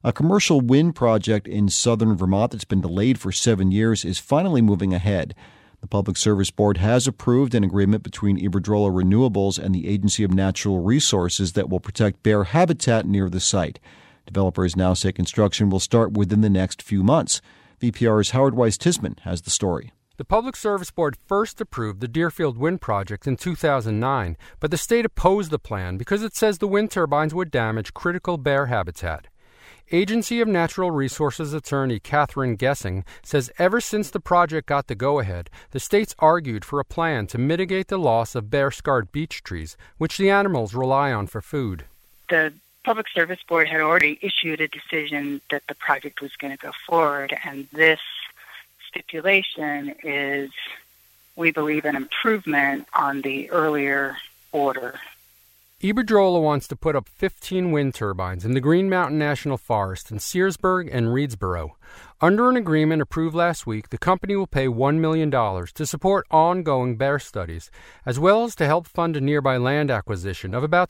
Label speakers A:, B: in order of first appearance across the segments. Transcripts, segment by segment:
A: A commercial wind project in southern Vermont that's been delayed for 7 years is finally moving ahead. The Public Service Board has approved an agreement between Iberdrola Renewables and the Agency of Natural Resources that will protect bear habitat near the site. Developers now say construction will start within the next few months. VPR's Howard Weiss-Tisman has the story.
B: The Public Service Board first approved the Deerfield Wind Project in 2009, but the state opposed the plan because it says the wind turbines would damage critical bear habitat. Agency of Natural Resources attorney Catherine Gessing says ever since the project got the go-ahead, the state's argued for a plan to mitigate the loss of bear-scarred beech trees, which the animals rely on for food.
C: The Public Service Board had already issued a decision that the project was going to go forward, and this stipulation is, we believe, an improvement on the earlier order.
B: Iberdrola wants to put up 15 wind turbines in the Green Mountain National Forest in Searsburg and Reedsboro. Under an agreement approved last week, the company will pay $1 million to support ongoing bear studies, as well as to help fund a nearby land acquisition of about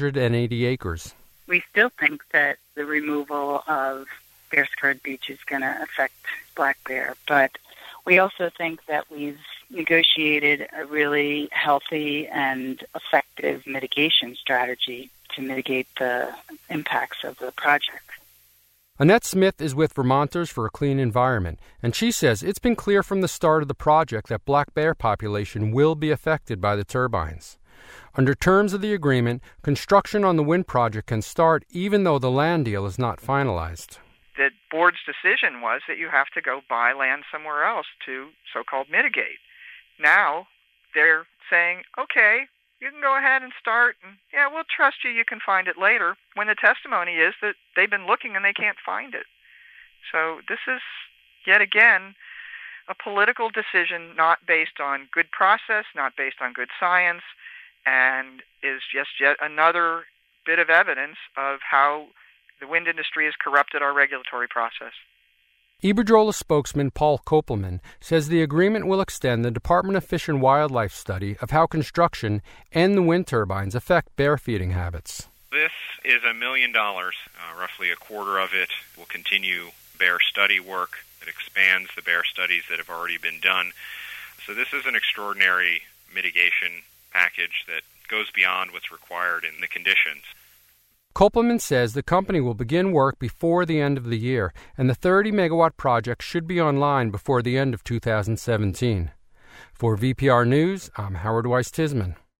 B: 680 acres.
C: We still think that the removal of bear-scarred beech is going to affect black bear, but we also think that we've negotiated a really healthy and effective mitigation strategy to mitigate the impacts of the project.
B: Annette Smith is with Vermonters for a Clean Environment, and she says it's been clear from the start of the project that black bear population will be affected by the turbines. Under terms of the agreement, construction on the wind project can start even though the land deal is not finalized.
D: The board's decision was that you have to go buy land somewhere else to so-called mitigate. Now they're saying, okay, you can go ahead and start, and yeah, we'll trust you, you can find it later, when the testimony is that they've been looking and they can't find it. So this is, yet again, a political decision not based on good process, not based on good science, and is just yet another bit of evidence of how the wind industry has corrupted our regulatory process.
B: Iberdrola spokesman Paul Kopelman says the agreement will extend the Department of Fish and Wildlife study of how construction and the wind turbines affect bear feeding habits.
E: This is $1 million. Roughly a quarter of it will continue bear study work that expands the bear studies that have already been done. So this is an extraordinary mitigation package that goes beyond what's required in the conditions.
B: Kopelman says the company will begin work before the end of the year, and the 30-megawatt project should be online before the end of 2017. For VPR News, I'm Howard Weiss-Tisman.